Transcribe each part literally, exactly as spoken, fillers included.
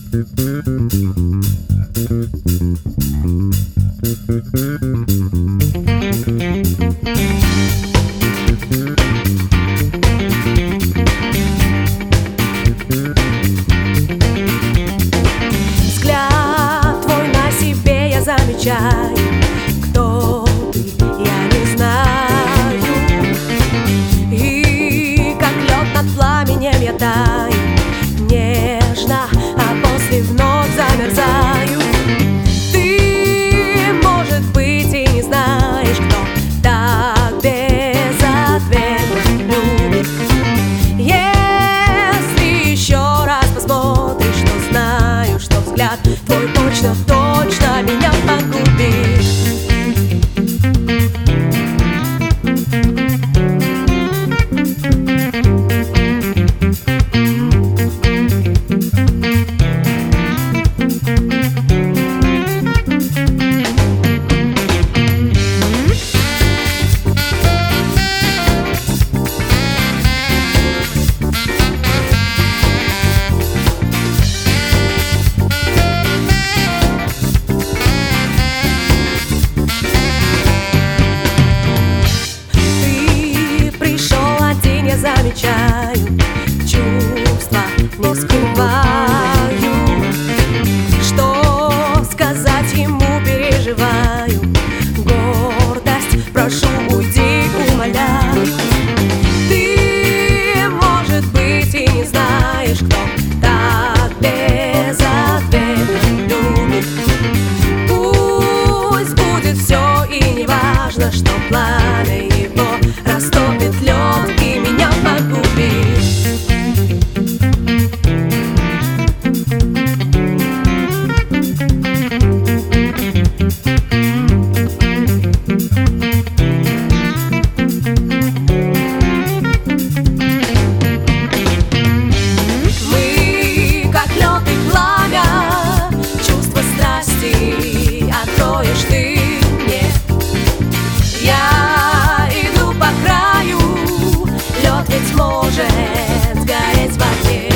Взгляд твой на себе я замечаю. Кто ты, я не знаю. И как лед над пламенем я таю нежно, а после вновь замерзаю. Ты, может быть, и не знаешь, кто так безответно любит. Если еще раз посмотришь, то знаю, что взгляд твой точно, точно меня погубит. Замечаю чувства, не скрываю. Что сказать ему, переживаю. Гордость, прошу, уйди, умоляю. Ты, может быть, и не знаешь, кто так безответно любит. Пусть будет все и не важно, что пламя его растопит лед и меня погубит. Мы, как лед и пламя, чувства страсти откроешь ты мне. Я иду по краю, лед ведь может сгореть в воде.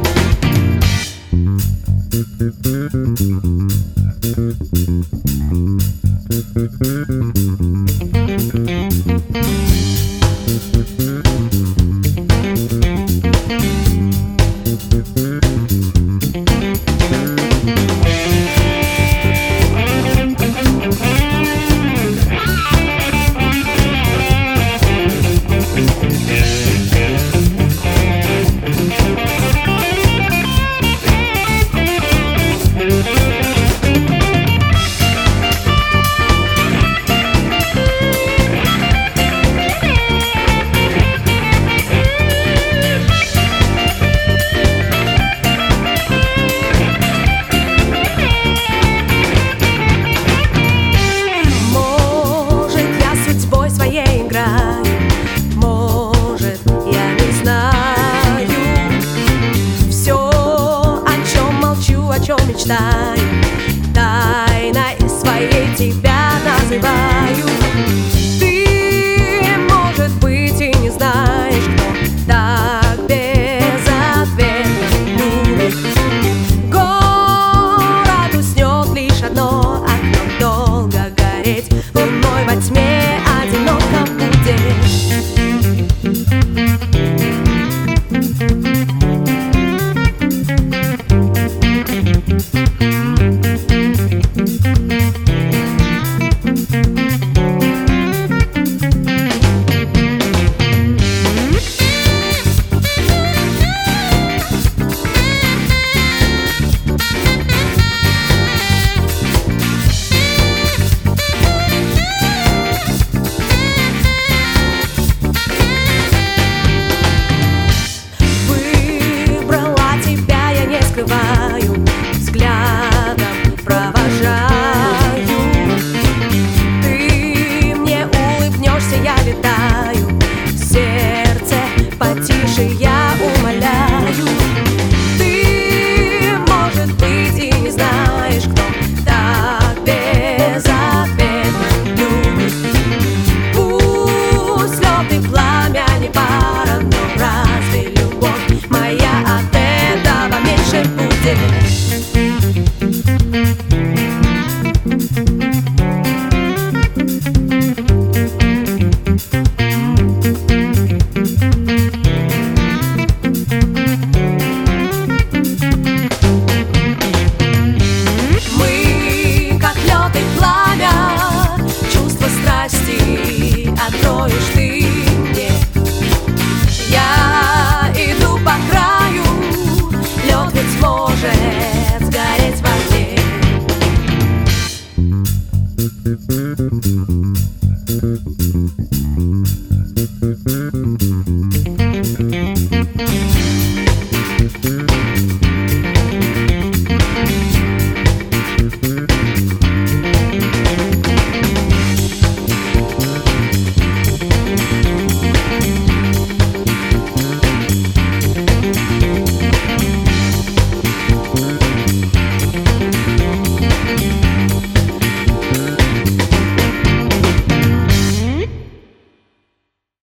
Может, я не знаю. Все, о чем молчу, о чем мечтаю,